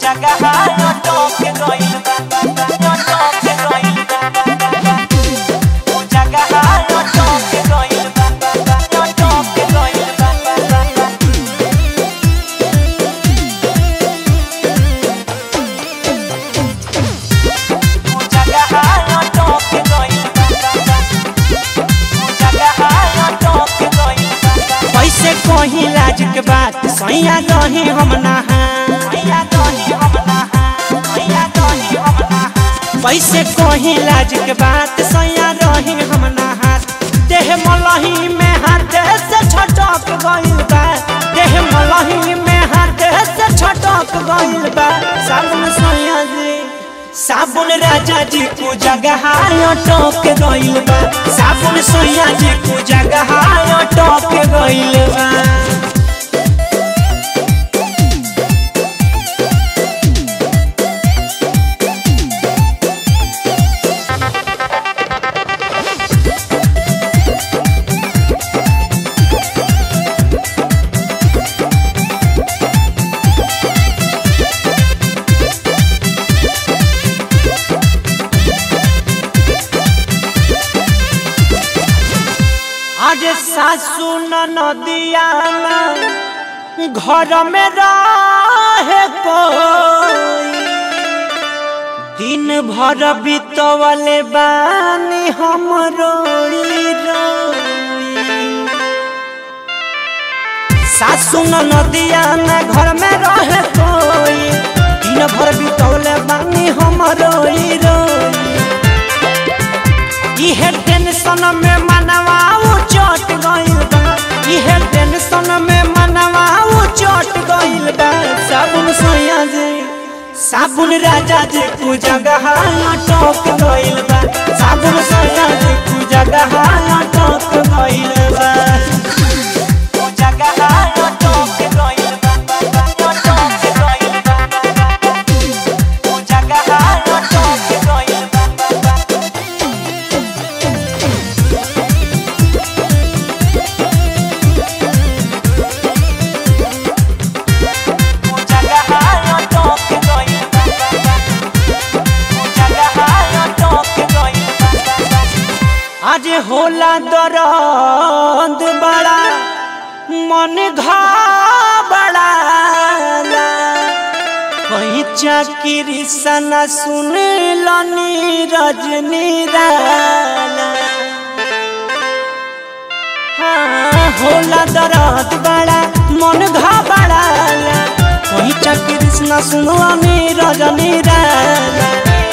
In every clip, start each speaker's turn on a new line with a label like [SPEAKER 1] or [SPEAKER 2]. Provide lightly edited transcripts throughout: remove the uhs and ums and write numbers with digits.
[SPEAKER 1] जगह टोक गइल बा टोक गइल बा जगह टोक गइल बा टोक गइल बा कैसे कहीं लाज के बात सैया दही हम नहा कैसे कहीं लाज के बात सैया दही हम नहा देह मलही में हाथ से छटक गइल बा देह मलही में हाथ से छटक गइल बा साबुन सैया जी साबुन राजा जी को जगह टोक गइल बा साबुन सैया जी को जगह टोक गइल बा आज सासू नदिया घर में रहे कोई दिन भर बितवले बानी हम रोई रोई सासू नदिया घर में रहे कोई दिन भर बितवले बानी हम रोई रोई इहे टेंशन में मनवा चोट गइल बा इहे टेंशन में मनवा चोट गइल बा साबुन सैया जी साबुन राजा जी को जगह टोक गइल बा साबुन सैया जी को जगह टोक गइल बा जगह टोक गइल बा टोक गइल बा जगह टोक गइल बा आज होला दर्द बड़ा मन घबड़ा कहीं चाकरी सना सुन लनी रजनी राला हाँ होला दर्द बड़ा मन घबड़ा कहीं चाकरी सना सुन लनी रजनी राला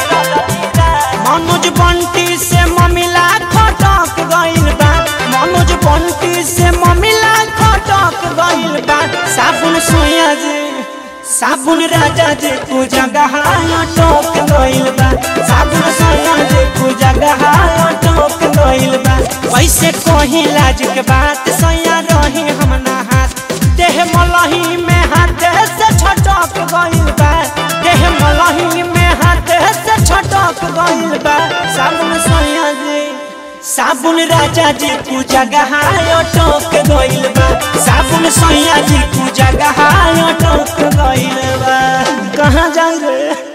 [SPEAKER 1] मनोज बंटी से ममिला खटक गइल बा मनोज बंटी से ममिला खटक गइल बा साबुन सैया जी साबुन राजा जी को जगह टोक गइल बा साबुन सैया जी को जगह टोक गइल बा कैसे कहीं लाज के बात सैया रही हम नहा देह मलही में हाथ से छटक गइल बा देह मलही में हाथ से छटक गइल बा साबुन सैया जी साबुन राजा जी को जगह टोक गइल बा साबुन सैया जी को जगह टोक गइल बा कहाँ जाए रे।